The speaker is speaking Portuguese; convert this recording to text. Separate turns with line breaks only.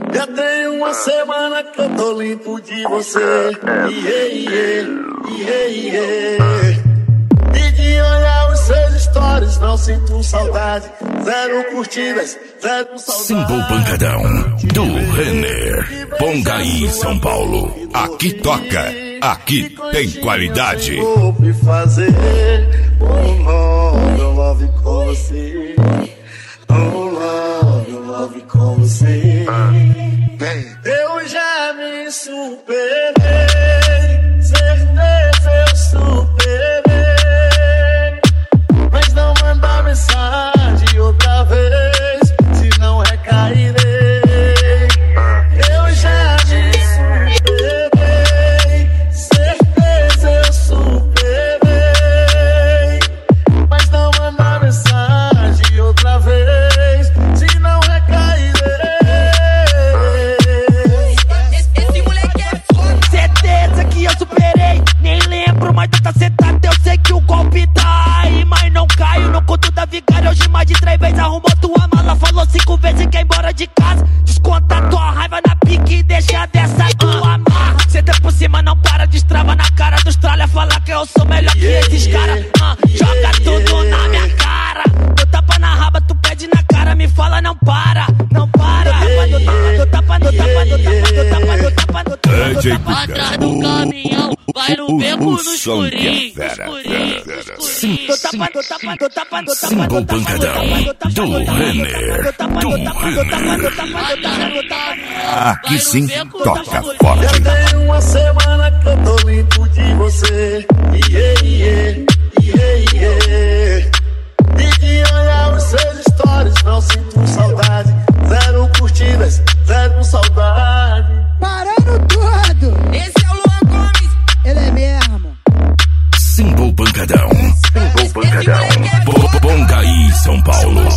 Já tem uma semana que eu tô limpo de você. E de olhar os seus stories não sinto saudade. Zero curtidas, zero saudade.
Simple Pancadão do Renner. Pongaí, São Paulo. Aqui toca, aqui tem qualidade.
Vou me fazer love com você. Love com você. Eu já me superei. Certeza eu superei. Mas não manda mensagem outra vez, senão recairei. Eu já me superei. Certeza eu superei. Mas não manda mensagem outra vez, senão recairei.
Esse moleque é foda. Certeza que eu superei. Nem lembro, mas tu tá sentado. Eu sei que o golpe tá aí, mas não caio no conto da vigária. Hoje mais de 3 vezes arrumou tua mala. Falou 5 vezes que é embora de casa. Desconta tua raiva na pique e deixa dessa tua amarra. Senta por cima, não para, destrava na cara dos tralha. Fala que eu sou melhor que esses caras. Joga tudo na minha cara. Eu tapa na raba, tu pede na cara. Me fala, não para, não para. Eu tapa no tapa.
DJ
Atrás do caminhão, vai no beco no escurinho.
Simple Pancadão do Renner. Aqui sim toca forte.
Já tem uma semana que eu tô limpo de você. E de olhar os seus stories não sinto saudade. Zero curtidas, zero saudade.
Parando tudo.
Esse é o Luan Gomes.
Ele é mesmo.
Simple Pancadão. Simple Pancadão. Pongaí, São Paulo.